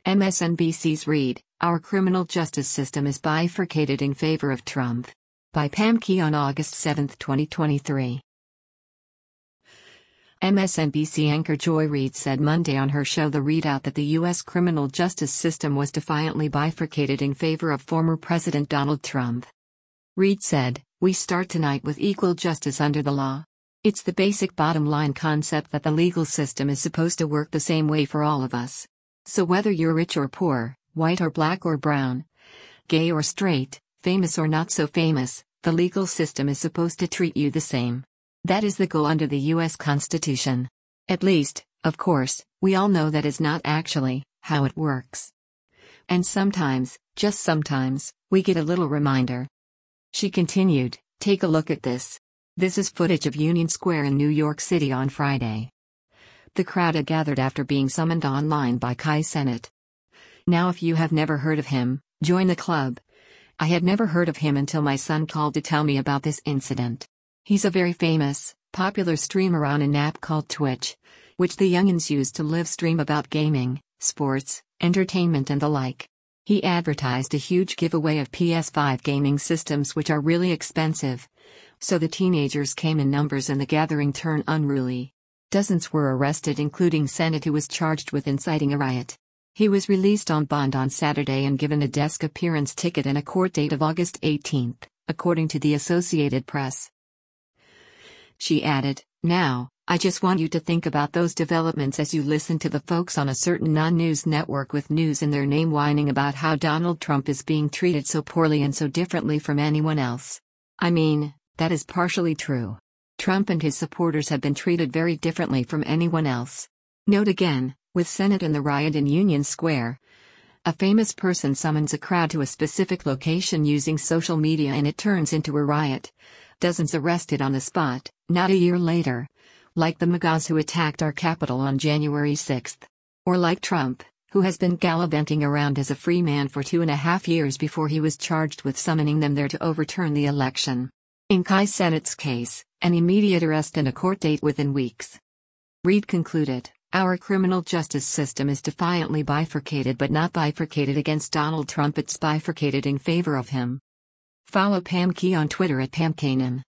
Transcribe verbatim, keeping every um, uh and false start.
M S N B C's read, Our Criminal Justice System is Bifurcated in Favor of Trump. By Pam Key on August seventh, twenty twenty-three. M S N B C anchor Joy Reid said Monday on her show The Readout that the U S criminal justice system was defiantly bifurcated in favor of former President Donald Trump. Reid said, "We start tonight with equal justice under the law. It's the basic bottom line concept that the legal system is supposed to work the same way for all of us. So whether you're rich or poor, white or black or brown, gay or straight, famous or not so famous, the legal system is supposed to treat you the same. That is the goal under the U S Constitution. At least, of course, we all know that is not actually how it works. And sometimes, just sometimes, we get a little reminder." She continued, "Take a look at this. This is footage of Union Square in New York City on Friday. The crowd had gathered after being summoned online by Kai Cenat. Now if you have never heard of him, join the club. I had never heard of him until my son called to tell me about this incident. He's a very famous, popular streamer on an app called Twitch, which the youngins use to live stream about gaming, sports, entertainment and the like. He advertised a huge giveaway of P S five gaming systems which are really expensive. So the teenagers came in numbers and the gathering turned unruly. Dozens were arrested including Cenat, who was charged with inciting a riot. He was released on bond on Saturday and given a desk appearance ticket and a court date of August eighteenth, according to the Associated Press." She added, "Now, I just want you to think about those developments as you listen to the folks on a certain non-news network with news in their name whining about how Donald Trump is being treated so poorly and so differently from anyone else. I mean, that is partially true. Trump and his supporters have been treated very differently from anyone else." Note again, with Cenat and the riot in Union Square. A famous person summons a crowd to a specific location using social media and it turns into a riot. Dozens arrested on the spot, not a year later. Like the MAGAs who attacked our Capitol on January sixth. Or like Trump, who has been gallivanting around as a free man for two and a half years before he was charged with summoning them there to overturn the election. In Kai Cenat's case, an immediate arrest and a court date within weeks. Reid concluded, "Our criminal justice system is defiantly bifurcated but not bifurcated against Donald Trump, it's bifurcated in favor of him." Follow Pam Key on Twitter at Pam Kanan.